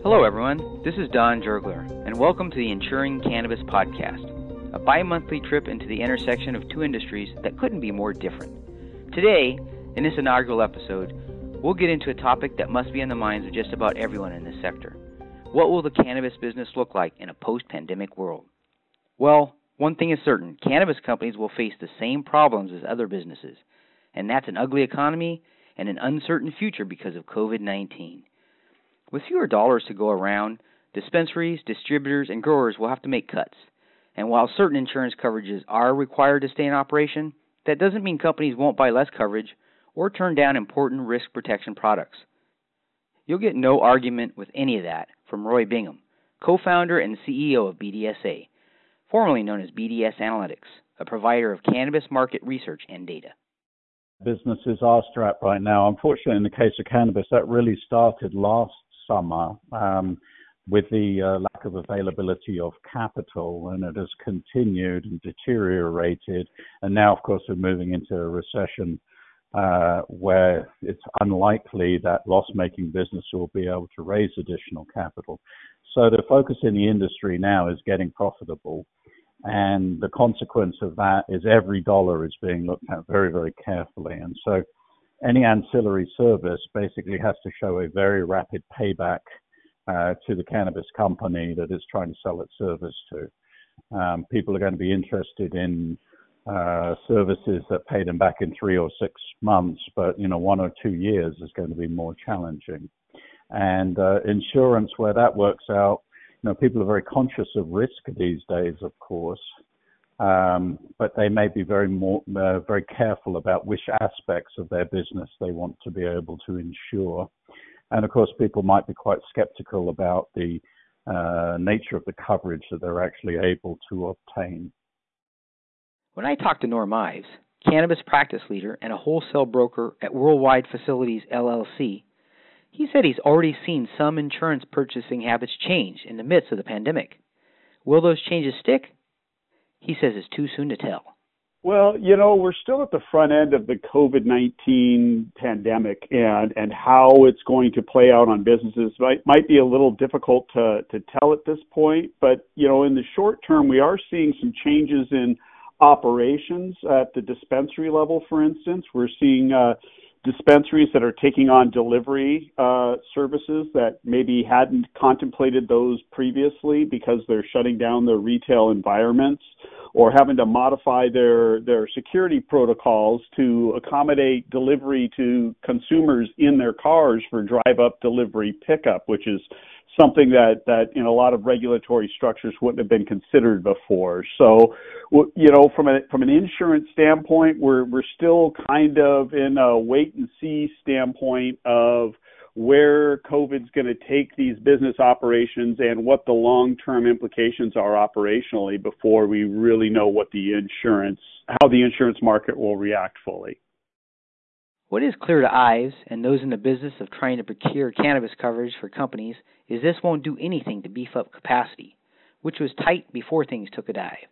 Hello, everyone. This is Don Jergler, and welcome to the Insuring Cannabis Podcast, a bi-monthly trip into the intersection of two industries that couldn't be more different. Today, in this inaugural episode, we'll get into a topic that must be on the minds of just about everyone in this sector. What will the cannabis business look like in a post-pandemic world? Well, one thing is certain, cannabis companies will face the same problems as other businesses, and that's an ugly economy and an uncertain future because of COVID-19. With fewer dollars to go around, dispensaries, distributors, and growers will have to make cuts. And while certain insurance coverages are required to stay in operation, that doesn't mean companies won't buy less coverage or turn down important risk protection products. You'll get no argument with any of that from Roy Bingham, co-founder and CEO of BDSA, formerly known as BDS Analytics, a provider of cannabis market research and data. Businesses are strapped right now. Unfortunately, in the case of cannabis, that really started last summer with the lack of availability of capital, and it has continued and deteriorated. And now, of course, we're moving into a recession where it's unlikely that loss-making business will be able to raise additional capital. So the focus in the industry now is getting profitable. And the consequence of that is every dollar is being looked at very, very carefully. And so any ancillary service basically has to show a very rapid payback to the cannabis company that is trying to sell its service to. People are going to be interested in services that pay them back in 3 or 6 months, but 1 or 2 years is going to be more challenging. And insurance, where that works out, people are very conscious of risk these days, of course, but they may be very careful about which aspects of their business they want to be able to insure. And of course, people might be quite skeptical about the nature of the coverage that they're actually able to obtain. When I talked to Norm Ives, cannabis practice leader and a wholesale broker at Worldwide Facilities, LLC, he said he's already seen some insurance purchasing habits change in the midst of the pandemic. Will those changes stick? He says it's too soon to tell. Well, we're still at the front end of the COVID-19 pandemic, and how it's going to play out on businesses might be a little difficult to tell at this point. But, in the short term, we are seeing some changes in operations at the dispensary level, for instance. We're seeing dispensaries that are taking on delivery services that maybe hadn't contemplated those previously because they're shutting down their retail environments or having to modify their security protocols to accommodate delivery to consumers in their cars for drive-up delivery pickup, which is something that in a lot of regulatory structures wouldn't have been considered before. So, from an insurance standpoint, we're still kind of in a wait and see standpoint of where COVID's going to take these business operations and what the long-term implications are operationally before we really know how the insurance market will react fully. What is clear to Ives and those in the business of trying to procure cannabis coverage for companies is this won't do anything to beef up capacity, which was tight before things took a dive.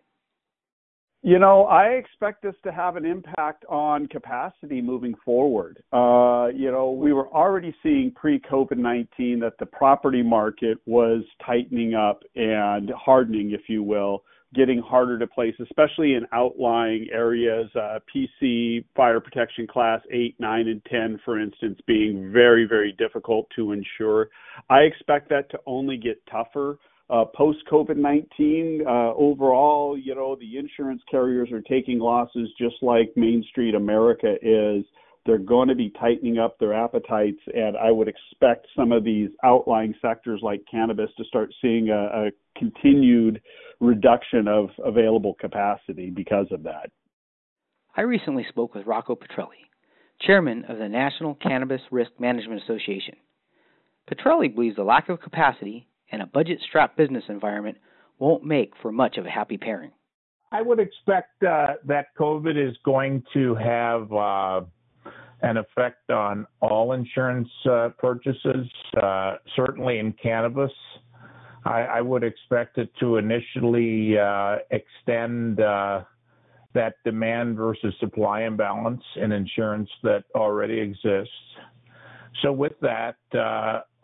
I expect this to have an impact on capacity moving forward. We were already seeing pre-COVID-19 that the property market was tightening up and hardening, if you will, getting harder to place, especially in outlying areas, PC, fire protection class 8, 9, and 10, for instance, being very, very difficult to insure. I expect that to only get tougher. Post-COVID-19, overall, the insurance carriers are taking losses just like Main Street America is. They're going to be tightening up their appetites, and I would expect some of these outlying sectors like cannabis to start seeing a continued reduction of available capacity because of that. I recently spoke with Rocco Petrelli, chairman of the National Cannabis Risk Management Association. Petrelli believes the lack of capacity and a budget-strapped business environment won't make for much of a happy pairing. I would expect that COVID is going to have an effect on all insurance purchases, certainly in cannabis. I would expect it to initially extend that demand versus supply imbalance in insurance that already exists. So with that,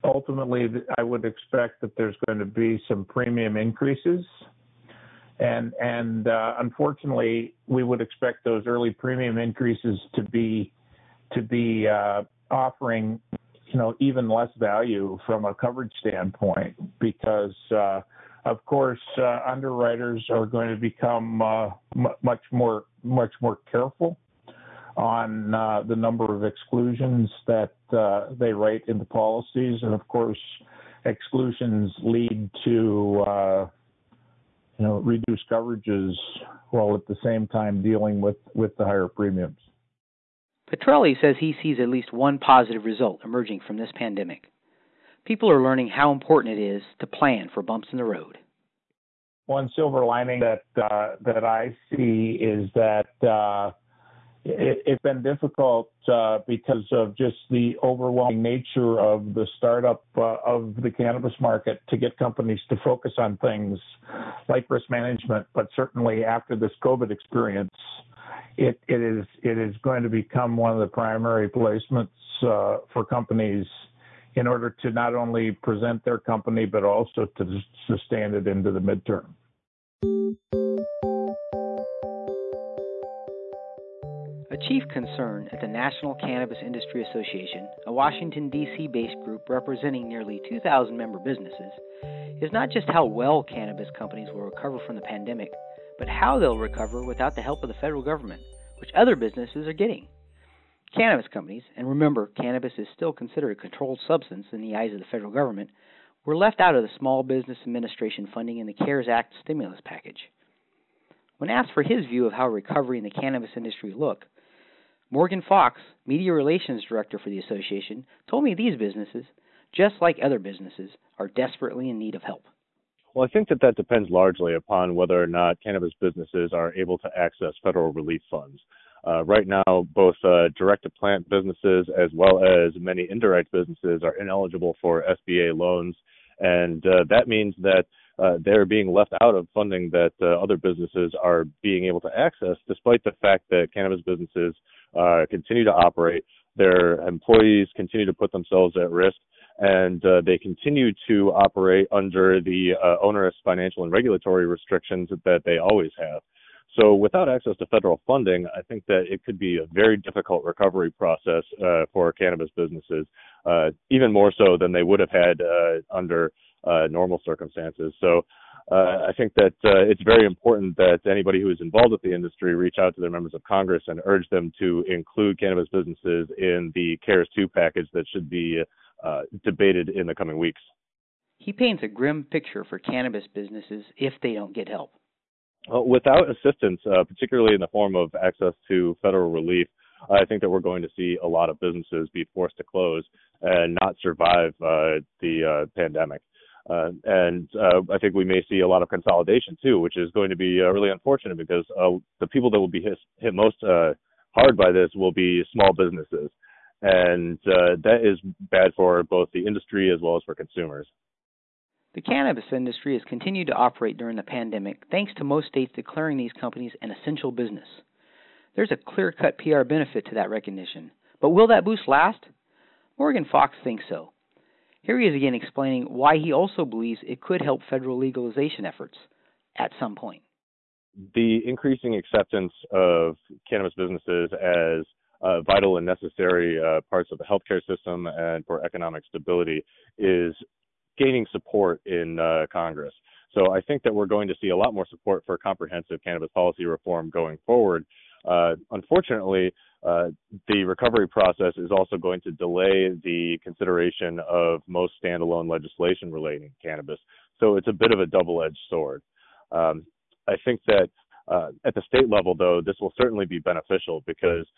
ultimately, I would expect that there's going to be some premium increases. And unfortunately, we would expect those early premium increases to be offering, even less value from a coverage standpoint, because of course underwriters are going to become much more careful on the number of exclusions that they write into policies, and of course exclusions lead to reduced coverages, while at the same time dealing with the higher premiums. Petrelli says he sees at least one positive result emerging from this pandemic. People are learning how important it is to plan for bumps in the road. One silver lining that I see is that it's been difficult because of just the overwhelming nature of the startup of the cannabis market to get companies to focus on things like risk management. But certainly after this COVID experience, it is going to become one of the primary placements for companies in order to not only present their company, but also to sustain it into the midterm. A chief concern at the National Cannabis Industry Association, a Washington, D.C. based group representing nearly 2,000 member businesses, is not just how well cannabis companies will recover from the pandemic, but how they'll recover without the help of the federal government, which other businesses are getting. Cannabis companies, and remember, cannabis is still considered a controlled substance in the eyes of the federal government, were left out of the Small Business Administration funding in the CARES Act stimulus package. When asked for his view of how recovery in the cannabis industry look, Morgan Fox, Media Relations Director for the association, told me these businesses, just like other businesses, are desperately in need of help. Well, I think that depends largely upon whether or not cannabis businesses are able to access federal relief funds. Right now, both direct-to-plant businesses as well as many indirect businesses are ineligible for SBA loans, and that means that they're being left out of funding that other businesses are being able to access, despite the fact that cannabis businesses continue to operate, their employees continue to put themselves at risk, and they continue to operate under the onerous financial and regulatory restrictions that they always have. So without access to federal funding, I think that it could be a very difficult recovery process for cannabis businesses, even more so than they would have had under normal circumstances. So I think that it's very important that anybody who is involved with the industry reach out to their members of Congress and urge them to include cannabis businesses in the CARES 2 package that should be debated in the coming weeks. He paints a grim picture for cannabis businesses if they don't get help. Without assistance, particularly in the form of access to federal relief, I think that we're going to see a lot of businesses be forced to close and not survive the pandemic. And I think we may see a lot of consolidation too, which is going to be really unfortunate because the people that will be hit most hard by this will be small businesses. And that is bad for both the industry as well as for consumers. The cannabis industry has continued to operate during the pandemic thanks to most states declaring these companies an essential business. There's a clear-cut PR benefit to that recognition. But will that boost last? Morgan Fox thinks so. Here he is again explaining why he also believes it could help federal legalization efforts at some point. The increasing acceptance of cannabis businesses as vital and necessary parts of the healthcare system and for economic stability is gaining support in Congress. So I think that we're going to see a lot more support for comprehensive cannabis policy reform going forward. Unfortunately, the recovery process is also going to delay the consideration of most standalone legislation relating to cannabis. So it's a bit of a double-edged sword. I think that at the state level, though, this will certainly be beneficial because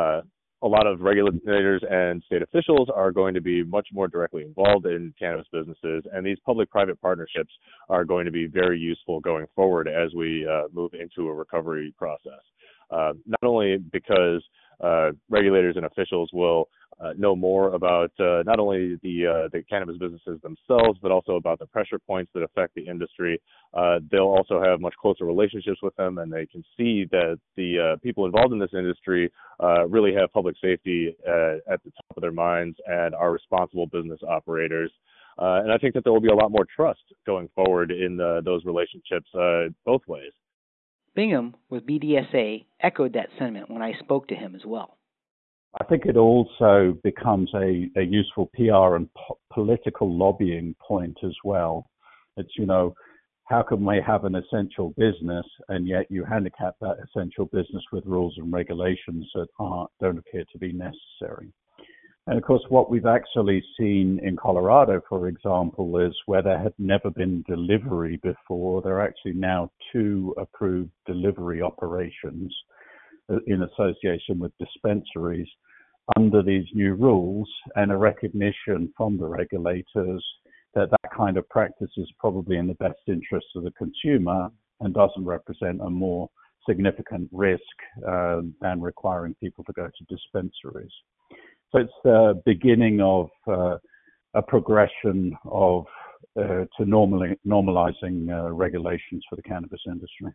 a lot of regulators and state officials are going to be much more directly involved in cannabis businesses, and these public-private partnerships are going to be very useful going forward as we move into a recovery process. Not only because regulators and officials will know more about not only the cannabis businesses themselves, but also about the pressure points that affect the industry. They'll also have much closer relationships with them, and they can see that the people involved in this industry really have public safety at the top of their minds and are responsible business operators. And I think that there will be a lot more trust going forward in those relationships both ways. Bingham with BDSA echoed that sentiment when I spoke to him as well. I think it also becomes a useful PR and political lobbying point as well. It's, how can we have an essential business and yet you handicap that essential business with rules and regulations that don't appear to be necessary? And of course, what we've actually seen in Colorado, for example, is where there had never been delivery before, there are actually now 2 approved delivery operations in association with dispensaries under these new rules, and a recognition from the regulators that kind of practice is probably in the best interest of the consumer and doesn't represent a more significant risk than requiring people to go to dispensaries. So it's the beginning of a progression of to normalizing regulations for the cannabis industry.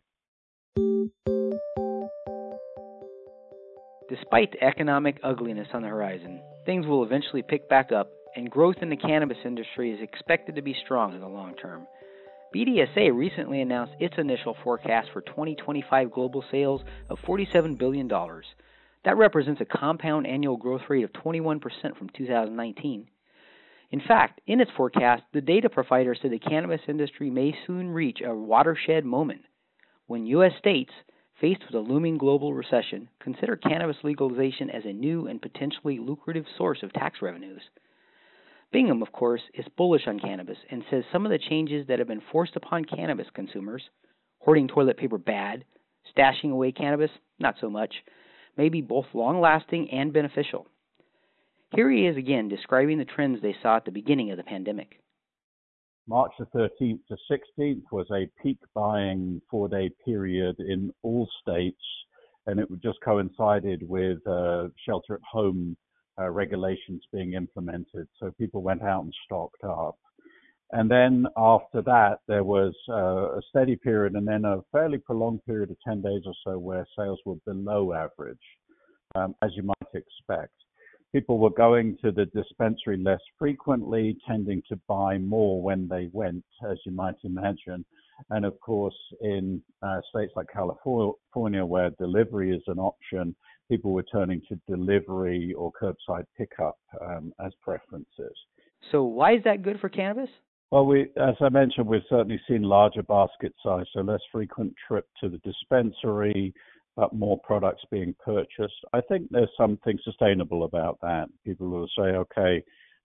Despite the economic ugliness on the horizon, things will eventually pick back up, and growth in the cannabis industry is expected to be strong in the long term. BDSA recently announced its initial forecast for 2025 global sales of $47 billion. That represents a compound annual growth rate of 21% from 2019. In fact, in its forecast, the data provider said the cannabis industry may soon reach a watershed moment when U.S. states, faced with a looming global recession, consider cannabis legalization as a new and potentially lucrative source of tax revenues. Bingham, of course, is bullish on cannabis and says some of the changes that have been forced upon cannabis consumers, hoarding toilet paper bad, stashing away cannabis not so much, may be both long-lasting and beneficial. Here he is again describing the trends they saw at the beginning of the pandemic. March the 13th to 16th was a peak buying 4-day period in all states, and it just coincided with shelter-at-home regulations being implemented. So people went out and stocked up. And then after that, there was a steady period and then a fairly prolonged period of 10 days or so where sales were below average, as you might expect. People were going to the dispensary less frequently, tending to buy more when they went, as you might imagine. And of course, in states like California, where delivery is an option, people were turning to delivery or curbside pickup as preferences. So why is that good for cannabis? Well, as I mentioned, we've certainly seen larger basket size, so less frequent trip to the dispensary, but more products being purchased. I think there's something sustainable about that. People will say, okay,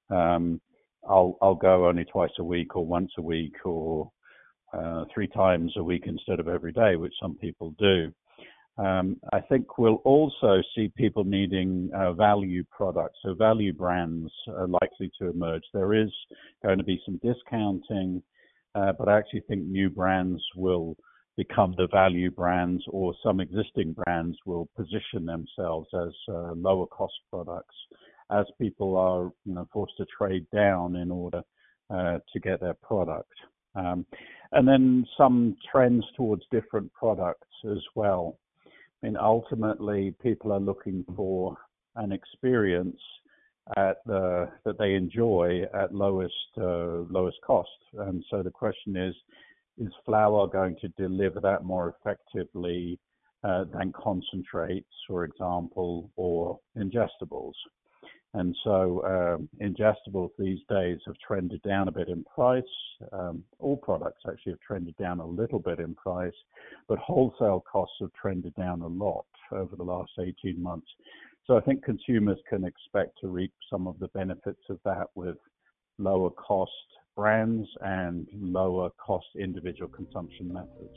I'll go only twice a week or once a week or 3 times a week instead of every day, which some people do. I think we'll also see people needing value products, so value brands are likely to emerge. There is going to be some discounting, but I actually think new brands will become the value brands, or some existing brands will position themselves as lower cost products as people are forced to trade down in order to get their product. And then some trends towards different products as well. I mean, ultimately, people are looking for an experience that they enjoy at lowest cost. And so the question is flower going to deliver that more effectively than concentrates, for example, or ingestibles? And so ingestibles these days have trended down a bit in price. All products actually have trended down a little bit in price, but wholesale costs have trended down a lot over the last 18 months. So I think consumers can expect to reap some of the benefits of that with lower cost brands and lower cost individual consumption methods.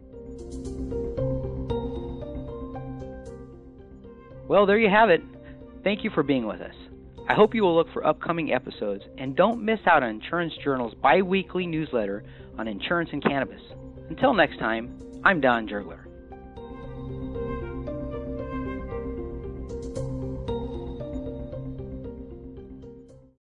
Well, there you have it. Thank you for being with us. I hope you will look for upcoming episodes and don't miss out on Insurance Journal's bi-weekly newsletter on insurance and cannabis. Until next time, I'm Don Jergler.